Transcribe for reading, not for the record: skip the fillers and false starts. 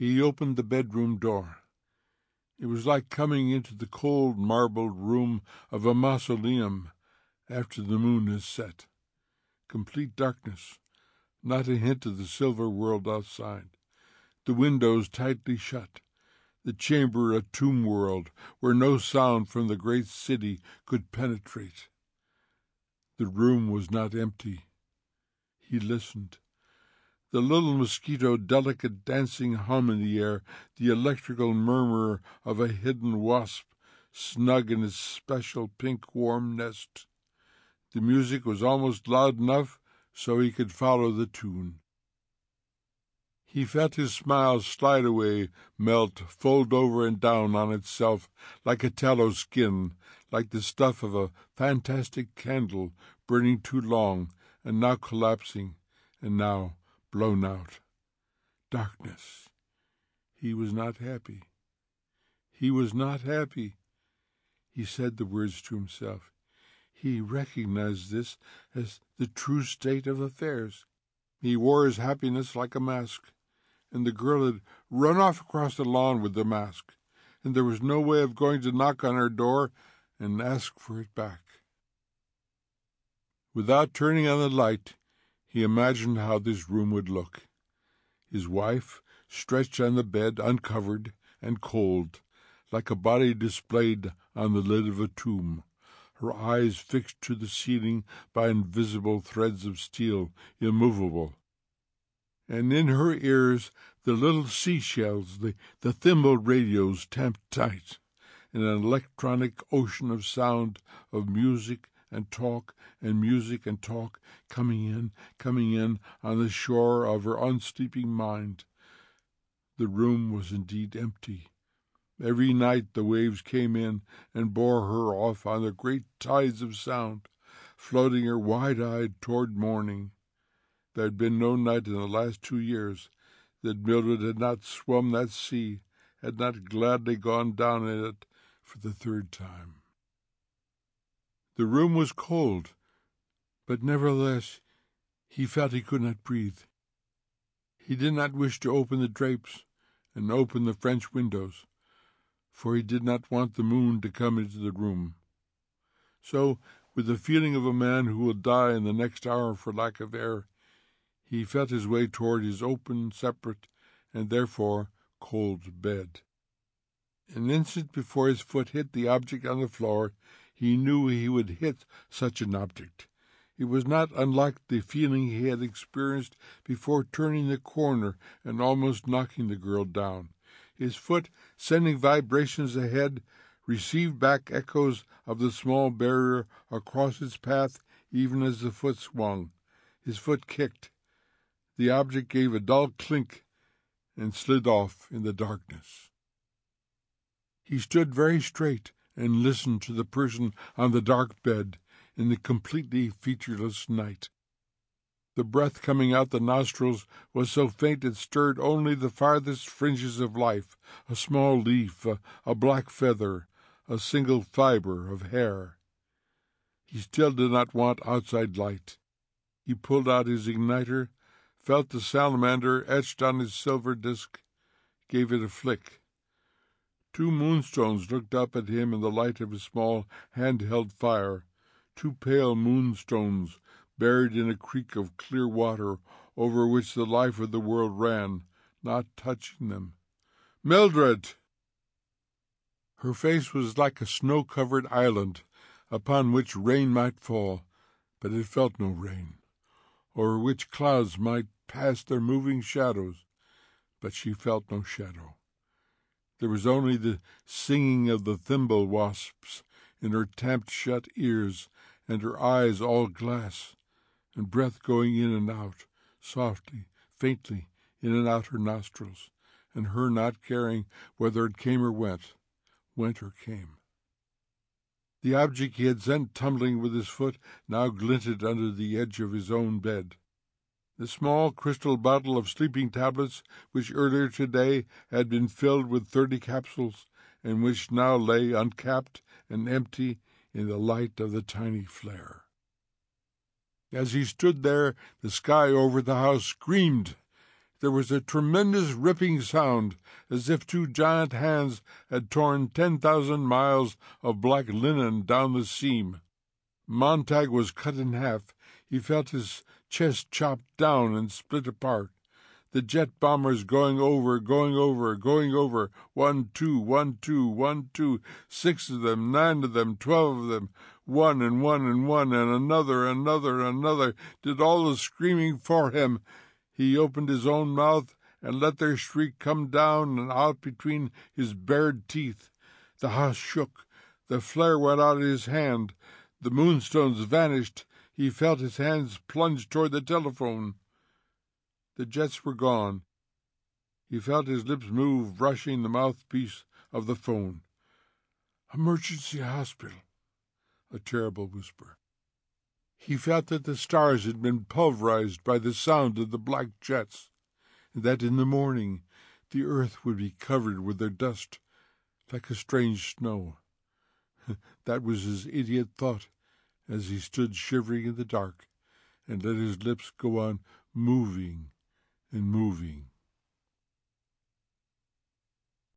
He opened the bedroom door. It was like coming into the cold marbled room of a mausoleum after the moon has set. Complete darkness, not a hint of the silver world outside. The windows tightly shut. The chamber a tomb world where no sound from the great city could penetrate. The room was not empty. He listened. The little mosquito delicate dancing hum in the air, the electrical murmur of a hidden wasp snug in its special pink warm nest. The music was almost loud enough so he could follow the tune. He felt his smile slide away, melt, fold over and down on itself like a tallow skin, like the stuff of a fantastic candle burning too long and now collapsing and now blown out. Darkness. He was not happy. He was not happy. He said the words to himself. He recognized this as the true state of affairs. He wore his happiness like a mask, and the girl had run off across the lawn with the mask, and there was no way of going to knock on her door and ask for it back. Without turning on the light, he imagined how this room would look. His wife, stretched on the bed, uncovered and cold, like a body displayed on the lid of a tomb, her eyes fixed to the ceiling by invisible threads of steel, immovable. And in her ears the little seashells, the thimble radios tamped tight, in an electronic ocean of sound, of music and talk, and music and talk, coming in on the shore of her unsleeping mind. The room was indeed empty. Every night the waves came in and bore her off on the great tides of sound, floating her wide-eyed toward morning. There had been no night in the last 2 years that Mildred had not swum that sea, had not gladly gone down in it for the 3rd time. The room was cold, but nevertheless he felt he could not breathe. He did not wish to open the drapes and open the French windows, for he did not want the moon to come into the room. So, with the feeling of a man who will die in the next hour for lack of air, he felt his way toward his open, separate, and therefore cold bed. An instant before his foot hit the object on the floor, he knew he would hit such an object. It was not unlike the feeling he had experienced before turning the corner and almost knocking the girl down. His foot, sending vibrations ahead, received back echoes of the small barrier across its path even as the foot swung. His foot kicked. The object gave a dull clink and slid off in the darkness. He stood very straight and listened to the person on the dark bed in the completely featureless night. The breath coming out the nostrils was so faint it stirred only the farthest fringes of life, a small leaf, a black feather, a single fibre of hair. He still did not want outside light. He pulled out his igniter, felt the salamander etched on his silver disk, gave it a flick. 2 moonstones looked up at him in the light of his small hand-held fire, 2 pale moonstones buried in a creek of clear water over which the life of the world ran, not touching them. Mildred! Her face was like a snow-covered island upon which rain might fall, but it felt no rain, over which clouds might pass their moving shadows, but she felt no shadow. There was only the singing of the thimble wasps in her tamped-shut ears, and her eyes all glass, and breath going in and out, softly, faintly, in and out her nostrils, and her not caring whether it came or went or came. The object he had sent tumbling with his foot now glinted under the edge of his own bed. The small crystal bottle of sleeping tablets, which earlier today had been filled with 30 capsules, and which now lay uncapped and empty in the light of the tiny flare. As he stood there, the sky over the house screamed, There was a tremendous ripping sound, as if two giant hands had torn 10,000 miles of black linen down the seam. Montag was cut in half. He felt his chest chopped down and split apart. The jet bombers going over. 1, 2, 1, 2, 1, 2, 6 of them, 9 of them, 12 of them, one, and another, did all the screaming for him. He opened his own mouth and let their shriek come down and out between his bared teeth. The house shook. The flare went out of his hand. The moonstones vanished. He felt his hands plunge toward the telephone. The jets were gone. He felt his lips move, brushing the mouthpiece of the phone. "Emergency hospital," a terrible whisper. He felt that the stars had been pulverized by the sound of the black jets, and that in the morning the earth would be covered with their dust like a strange snow. That was his idiot thought as he stood shivering in the dark and let his lips go on moving and moving.